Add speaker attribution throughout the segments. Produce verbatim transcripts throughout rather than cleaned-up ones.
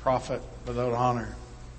Speaker 1: profit without honor.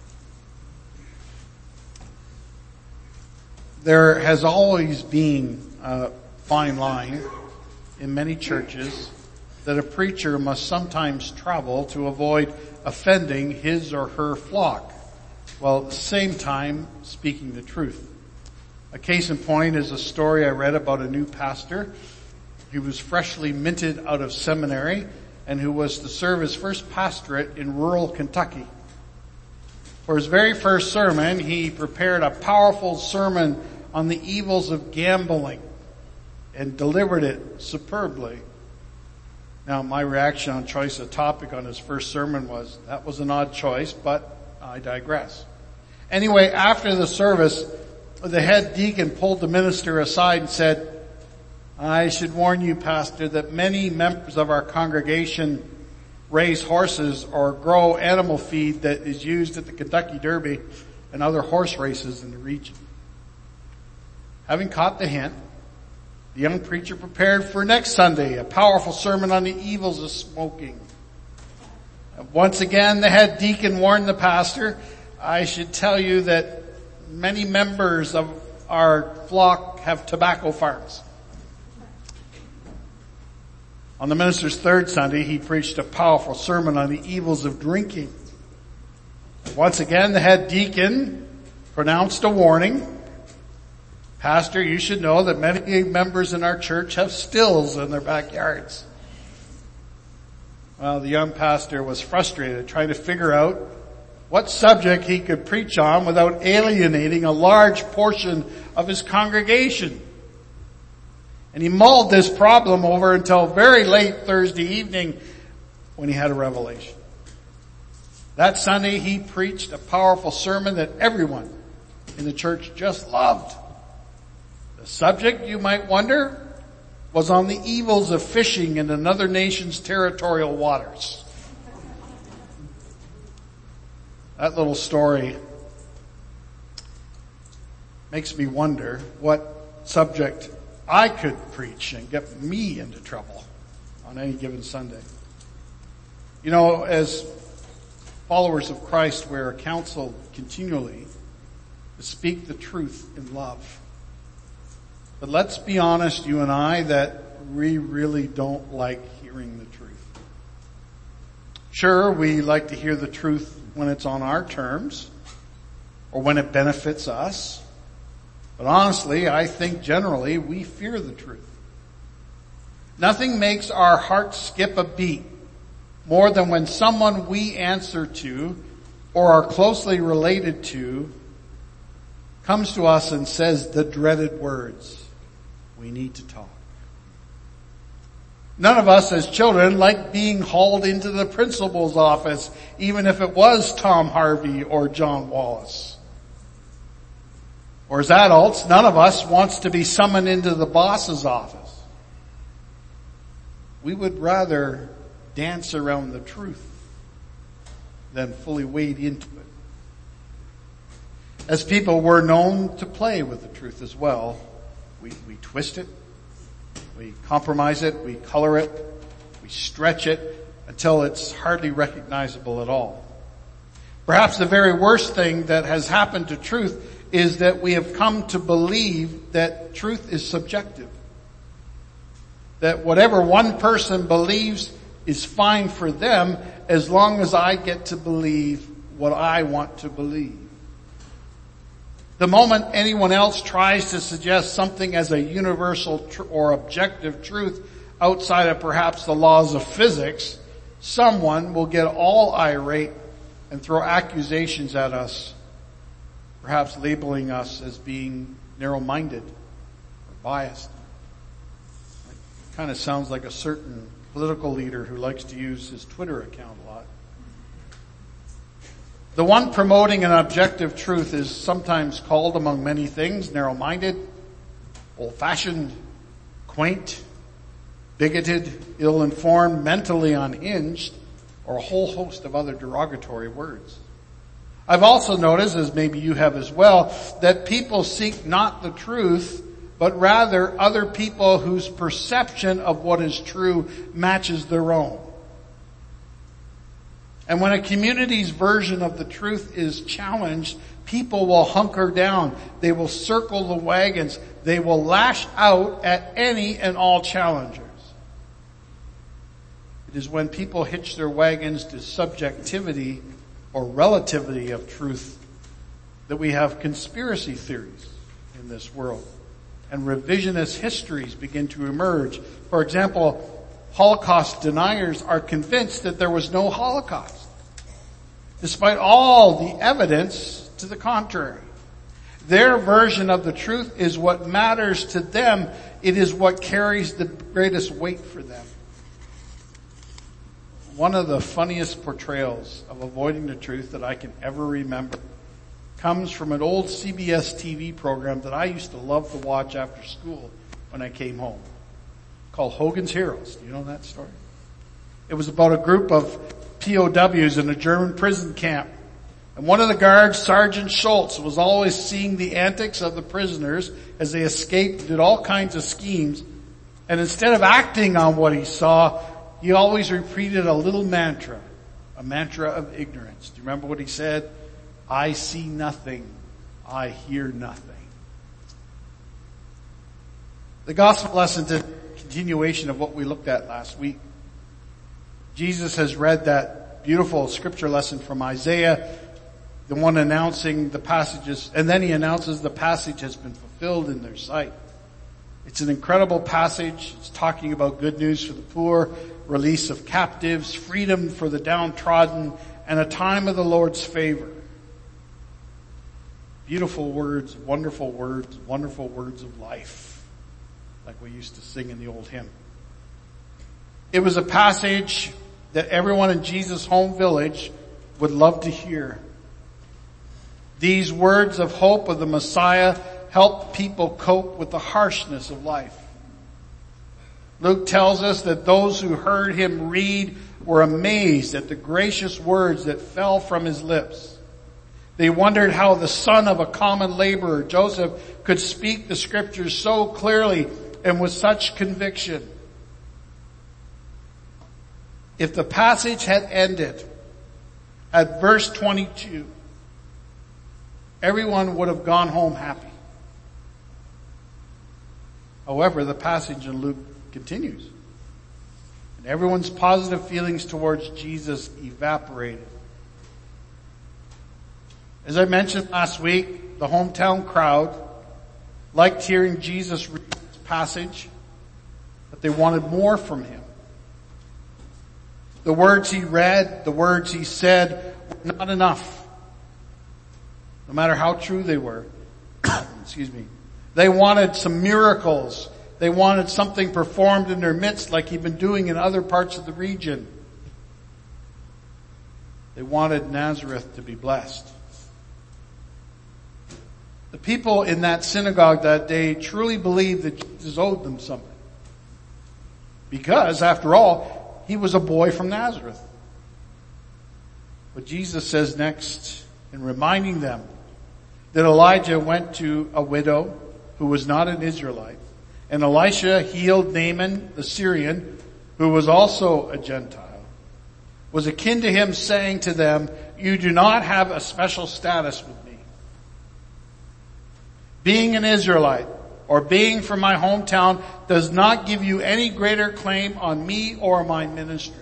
Speaker 1: There has always been a fine line in many churches that a preacher must sometimes travel to avoid offending his or her flock, while at the same time speaking the truth. A case in point is a story I read about a new pastor. He was freshly minted out of seminary and who was to serve his first pastorate in rural Kentucky. For his very first sermon, he prepared a powerful sermon on the evils of gambling and delivered it superbly. Now, my reaction on choice of topic on his first sermon was, that was an odd choice, but I digress. Anyway, after the service, the head deacon pulled the minister aside and said, I should warn you, Pastor, that many members of our congregation raise horses or grow animal feed that is used at the Kentucky Derby and other horse races in the region. Having caught the hint, the young preacher prepared for next Sunday a powerful sermon on the evils of smoking. Once again, the head deacon warned the pastor, I should tell you that many members of our flock have tobacco farms. On the minister's third Sunday, he preached a powerful sermon on the evils of drinking. Once again, the head deacon pronounced a warning. Pastor, you should know that many members in our church have stills in their backyards. Well, the young pastor was frustrated trying to figure out what subject he could preach on without alienating a large portion of his congregation. And he mulled this problem over until very late Thursday evening when he had a revelation. That Sunday he preached a powerful sermon that everyone in the church just loved. The subject, you might wonder, was on the evils of fishing in another nation's territorial waters. That little story makes me wonder what subject I could preach and get me into trouble on any given Sunday. You know, as followers of Christ, we're counseled continually to speak the truth in love. But let's be honest, you and I, that we really don't like hearing the truth. Sure, we like to hear the truth when it's on our terms or when it benefits us. But honestly, I think generally we fear the truth. Nothing makes our hearts skip a beat more than when someone we answer to or are closely related to comes to us and says the dreaded words, we need to talk. None of us as children like being hauled into the principal's office, even if it was Tom Harvey or John Wallace. Or as adults, none of us wants to be summoned into the boss's office. We would rather dance around the truth than fully wade into it. As people, we're known to play with the truth as well. We, we twist it, we compromise it, we color it, we stretch it until it's hardly recognizable at all. Perhaps the very worst thing that has happened to truth is that we have come to believe that truth is subjective. That whatever one person believes is fine for them as long as I get to believe what I want to believe. The moment anyone else tries to suggest something as a universal tr- or objective truth outside of perhaps the laws of physics, someone will get all irate and throw accusations at us, perhaps labeling us as being narrow-minded or biased. It kind of sounds like a certain political leader who likes to use his Twitter account a lot. The one promoting an objective truth is sometimes called, among many things, narrow-minded, old-fashioned, quaint, bigoted, ill-informed, mentally unhinged, or a whole host of other derogatory words. I've also noticed, as maybe you have as well, that people seek not the truth, but rather other people whose perception of what is true matches their own. And when a community's version of the truth is challenged, people will hunker down. They will circle the wagons. They will lash out at any and all challengers. It is when people hitch their wagons to subjectivity or relativity of truth that we have conspiracy theories in this world. And revisionist histories begin to emerge. For example, Holocaust deniers are convinced that there was no Holocaust, despite all the evidence to the contrary. Their version of the truth is what matters to them. It is what carries the greatest weight for them. One of the funniest portrayals of avoiding the truth that I can ever remember comes from an old C B S T V program that I used to love to watch after school when I came home, called Hogan's Heroes. Do you know that story? It was about a group of P O Ws in a German prison camp. And one of the guards, Sergeant Schultz, was always seeing the antics of the prisoners as they escaped, did all kinds of schemes. And instead of acting on what he saw, he always repeated a little mantra, a mantra of ignorance. Do you remember what he said? I see nothing. I hear nothing. The gospel lesson is a continuation of what we looked at last week. Jesus has read that beautiful scripture lesson from Isaiah, the one announcing the passages, and then he announces the passage has been fulfilled in their sight. It's an incredible passage. It's talking about good news for the poor, release of captives, freedom for the downtrodden, and a time of the Lord's favor. Beautiful words, wonderful words, wonderful words of life, like we used to sing in the old hymn. It was a passage that everyone in Jesus' home village would love to hear. These words of hope of the Messiah helped people cope with the harshness of life. Luke tells us that those who heard him read were amazed at the gracious words that fell from his lips. They wondered how the son of a common laborer, Joseph, could speak the scriptures so clearly and with such conviction. If the passage had ended at verse twenty-two, everyone would have gone home happy. However, the passage in Luke continues. And everyone's positive feelings towards Jesus evaporated. As I mentioned last week, the hometown crowd liked hearing Jesus read this passage, but they wanted more from him. The words he read, the words he said were not enough, no matter how true they were. Excuse me. They wanted some miracles. They wanted something performed in their midst like he'd been doing in other parts of the region. They wanted Nazareth to be blessed. The people in that synagogue that day truly believed that Jesus owed them something. Because, after all, he was a boy from Nazareth. But Jesus says next, in reminding them that Elijah went to a widow who was not an Israelite, and Elisha healed Naaman the Syrian, who was also a Gentile, was akin to him saying to them, you do not have a special status with me. Being an Israelite or being from my hometown does not give you any greater claim on me or my ministry.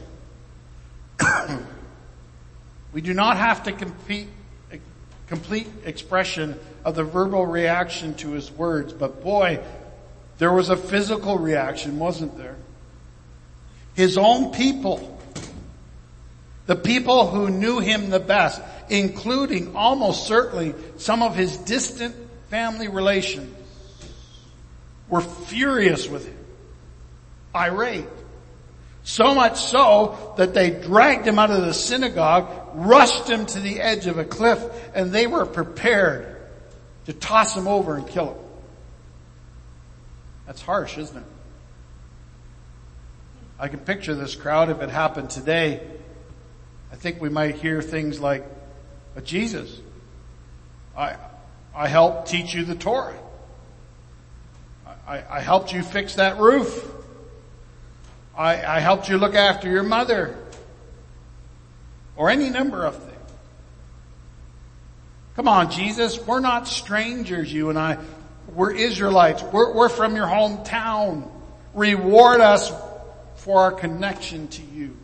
Speaker 1: We do not have to compete, complete expression of the verbal reaction to his words, but boy, there was a physical reaction, wasn't there? His own people, the people who knew him the best, including almost certainly some of his distant family relations, were furious with him, irate. So much so that they dragged him out of the synagogue, rushed him to the edge of a cliff, and they were prepared to toss him over and kill him. That's harsh, isn't it? I can picture this crowd if it happened today. I think we might hear things like, but Jesus, I, I helped teach you the Torah. I, I helped you fix that roof. I, I helped you look after your mother. or any number of things. Come on, Jesus, we're not strangers, you and I. We're Israelites. We're, we're from your hometown. Reward us for our connection to you.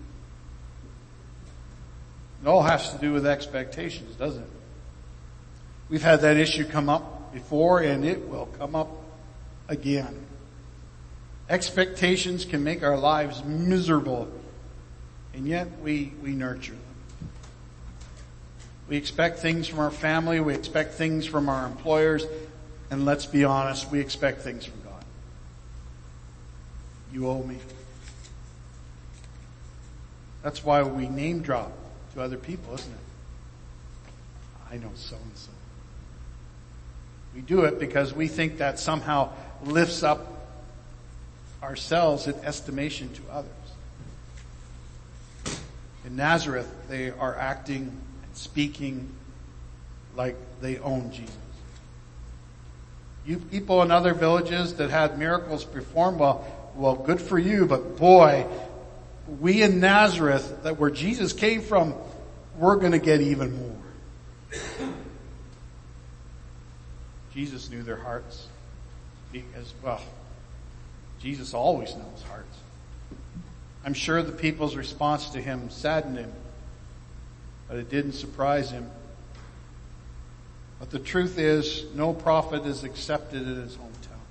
Speaker 1: It all has to do with expectations, doesn't it? We've had that issue come up before, and it will come up again. Expectations can make our lives miserable, and yet we, we nurture them. We expect things from our family, we expect things from our employers, and let's be honest, we expect things from God. You owe me. That's why we name drop to other people, isn't it? I know so and so. We do it because we think that somehow lifts up ourselves in estimation to others. In Nazareth, they are acting and speaking like they own Jesus. You people in other villages that had miracles performed, well, well, good for you, but boy, we in Nazareth, that where Jesus came from, we're going to get even more. Jesus knew their hearts because, well, Jesus always knows hearts. I'm sure the people's response to him saddened him, but it didn't surprise him. But the truth is, no prophet is accepted in his hometown.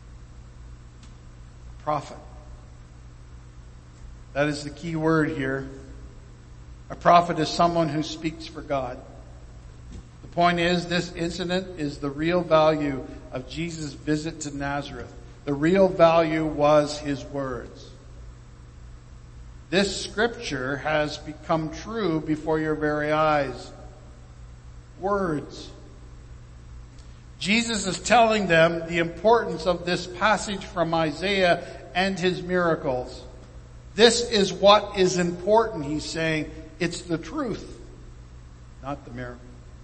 Speaker 1: Prophet. That is the key word here. A prophet is someone who speaks for God. The point is, this incident is the real value of Jesus' visit to Nazareth. The real value was his words. This scripture has become true before your very eyes. Words. Jesus is telling them the importance of this passage from Isaiah and his miracles. This is what is important, he's saying. It's the truth, not the miracle.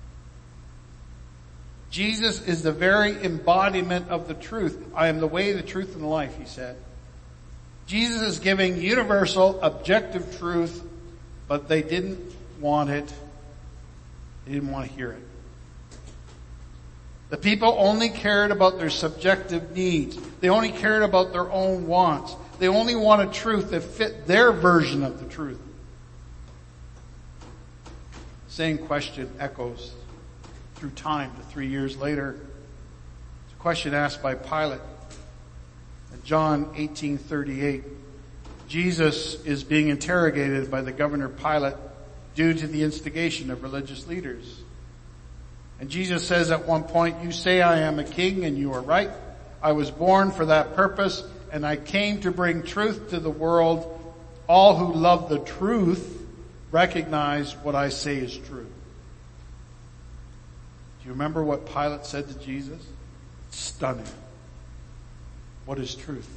Speaker 1: Jesus is the very embodiment of the truth. I am the way, the truth, and the life, he said. Jesus is giving universal, objective truth, but they didn't want it. They didn't want to hear it. The people only cared about their subjective needs. They only cared about their own wants. They only wanted truth that fit their version of the truth. Same question echoes through time to three years later. It's a question asked by Pilate. In John eighteen thirty-eight, Jesus is being interrogated by the governor Pilate due to the instigation of religious leaders. And Jesus says at one point, "You say I am a king, and you are right. I was born for that purpose, and I came to bring truth to the world. All who love the truth recognize what I say is true." Do you remember what Pilate said to Jesus? Stunning. What is truth?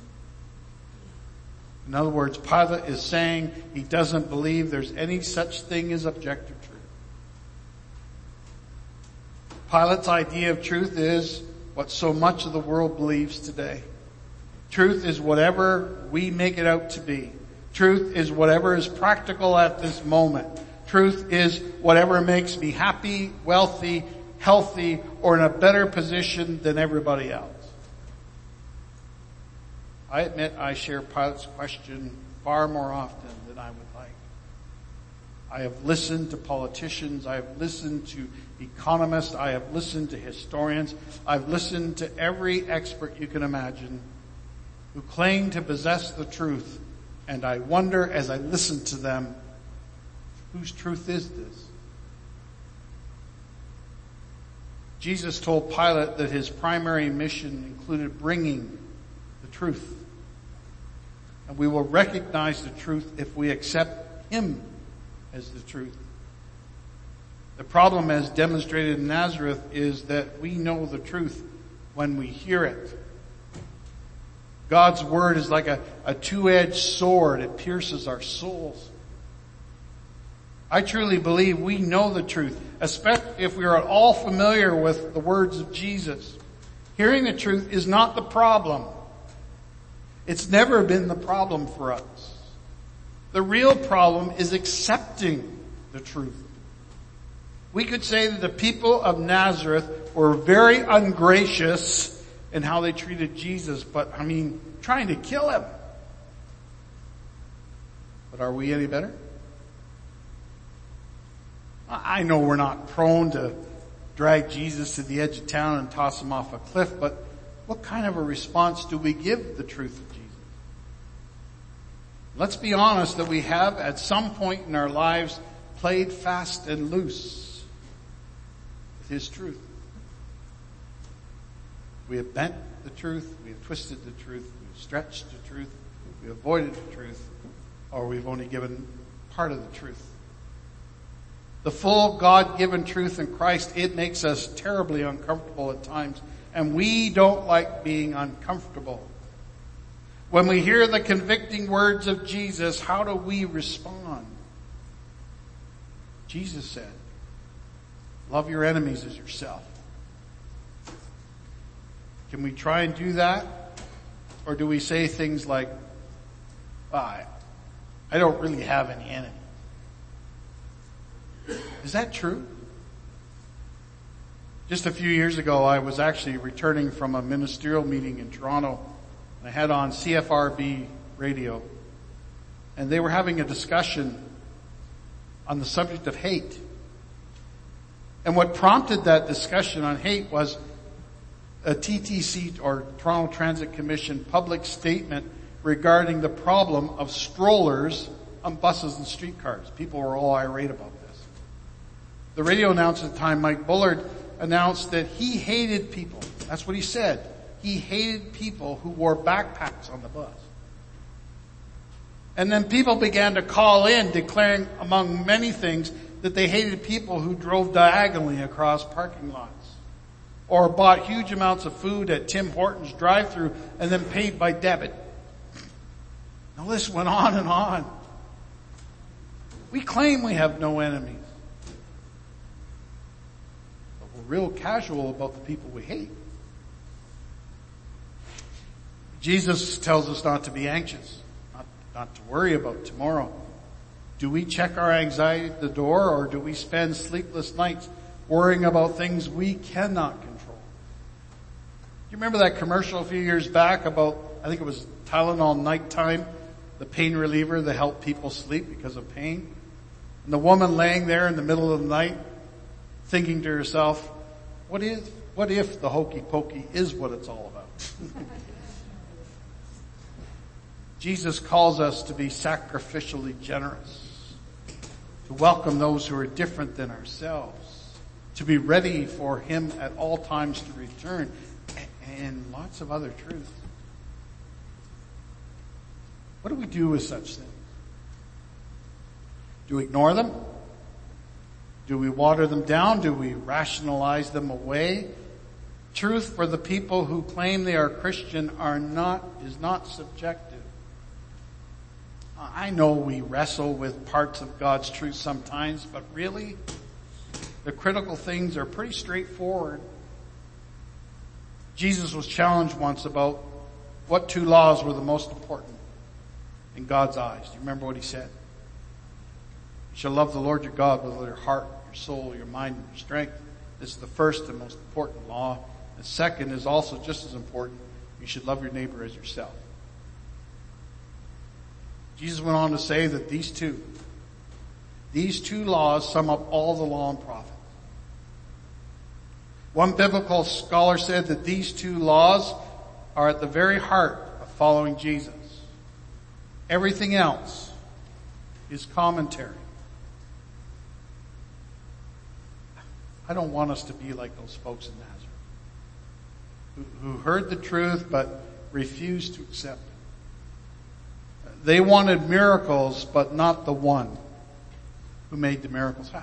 Speaker 1: In other words, Pilate is saying he doesn't believe there's any such thing as objective truth. Pilate's idea of truth is what so much of the world believes today. Truth is whatever we make it out to be. Truth is whatever is practical at this moment. Truth is whatever makes me happy, wealthy, healthy, or in a better position than everybody else. I admit I share Pilate's question far more often than I would like. I have listened to politicians. I have listened to economists. I have listened to historians. I've listened to every expert you can imagine who claim to possess the truth. And I wonder as I listen to them, whose truth is this? Jesus told Pilate that his primary mission included bringing the truth. And we will recognize the truth if we accept him as the truth. The problem, as demonstrated in Nazareth, is that we know the truth when we hear it. God's word is like a, a two-edged sword. It pierces our souls. I truly believe we know the truth, especially if we are at all familiar with the words of Jesus. Hearing the truth is not the problem. It's never been the problem for us. The real problem is accepting the truth. We could say that the people of Nazareth were very ungracious in how they treated Jesus, but I mean, trying to kill him. But are we any better? I know we're not prone to drag Jesus to the edge of town and toss him off a cliff, but what kind of a response do we give the truth of Jesus? Let's be honest that we have at some point in our lives played fast and loose with his truth. We have bent the truth, we have twisted the truth, we have stretched the truth, we have avoided the truth, or we've only given part of the truth. The full God-given truth in Christ, it makes us terribly uncomfortable at times, and we don't like being uncomfortable. When we hear the convicting words of Jesus, how do we respond? Jesus said, love your enemies as yourself. Can we try and do that? Or do we say things like, well, I, I don't really have any enemies? Is that true? Just a few years ago, I was actually returning from a ministerial meeting in Toronto. And I had on C F R B radio. And they were having a discussion on the subject of hate. And what prompted that discussion on hate was a T T C, or Toronto Transit Commission, public statement regarding the problem of strollers on buses and streetcars. People were all irate about this. The radio announcer at the time, Mike Bullard, announced that he hated people. That's what he said. He hated people who wore backpacks on the bus. And then people began to call in, declaring, among many things, that they hated people who drove diagonally across parking lots, or bought huge amounts of food at Tim Hortons drive-thru and then paid by debit. The list went on and on. We claim we have no enemies, but we're real casual about the people we hate. Jesus tells us not to be anxious, not, not to worry about tomorrow. Do we check our anxiety at the door, or do we spend sleepless nights worrying about things we cannot control? Do you remember that commercial a few years back about, I think it was Tylenol Nighttime, the pain reliever that helped people sleep because of pain? And the woman laying there in the middle of the night thinking to herself, what is, what if the hokey pokey is what it's all about? Jesus calls us to be sacrificially generous, to welcome those who are different than ourselves, to be ready for him at all times to return, and lots of other truths. What do we do with such things? Do we ignore them? Do we water them down? Do we rationalize them away? Truth for the people who claim they are Christian are not, is not subjective. I know we wrestle with parts of God's truth sometimes, but really, the critical things are pretty straightforward. Jesus was challenged once about what two laws were the most important in God's eyes. Do you remember what he said? You shall love the Lord your God with all your heart, your soul, your mind, and your strength. This is the first and most important law. The second is also just as important. You should love your neighbor as yourself. Jesus went on to say that these two, these two laws sum up all the law and prophets. One biblical scholar said that these two laws are at the very heart of following Jesus. Everything else is commentary. I don't want us to be like those folks in Nazareth who, who heard the truth but refused to accept it. They wanted miracles, but not the one who made the miracles happen.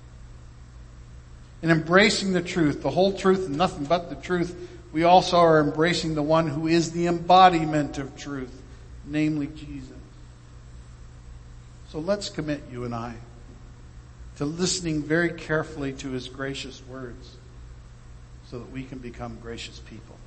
Speaker 1: In embracing the truth, the whole truth and nothing but the truth, we also are embracing the one who is the embodiment of truth, namely Jesus. So let's commit, you and I, to listening very carefully to his gracious words so that we can become gracious people.